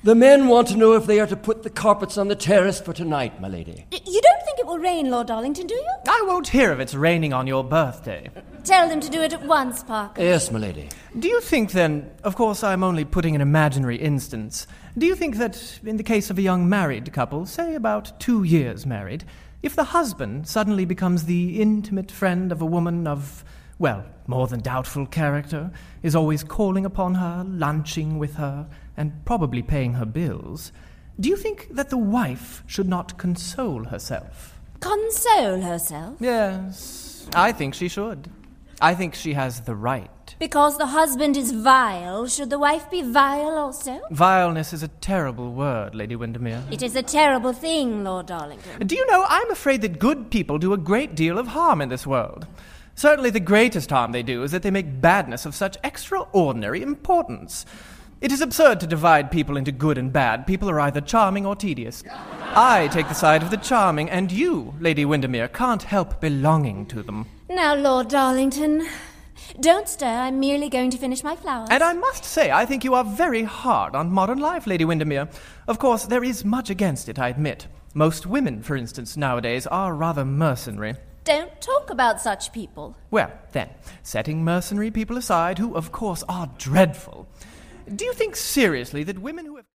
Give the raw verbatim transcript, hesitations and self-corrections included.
The men want to know if they are to put the carpets on the terrace for tonight, my lady. Y- you don't think it will rain, Lord Darlington, do you? I won't hear of it's raining on your birthday. Tell them to do it at once, Parker. Yes, my lady. Do you think then, of course I'm only putting an imaginary instance, do you think that in the case of a young married couple, say about two years married, if the husband suddenly becomes the intimate friend of a woman of, well, more than doubtful character, is always calling upon her, lunching with her, and probably paying her bills, do you think that the wife should not console herself? Console herself? Yes, I think she should. I think she has the right. Because the husband is vile, should the wife be vile also? Vileness is a terrible word, Lady Windermere. It is a terrible thing, Lord Darlington. Do you know, I'm afraid that good people do a great deal of harm in this world. Certainly the greatest harm they do is that they make badness of such extraordinary importance. It is absurd to divide people into good and bad. People are either charming or tedious. I take the side of the charming, and you, Lady Windermere, can't help belonging to them. Now, Lord Darlington, don't stir. I'm merely going to finish my flowers. And I must say, I think you are very hard on modern life, Lady Windermere. Of course, there is much against it, I admit. Most women, for instance, nowadays are rather mercenary. Don't talk about such people. Well, then, setting mercenary people aside, who, of course, are dreadful, do you think seriously that women who have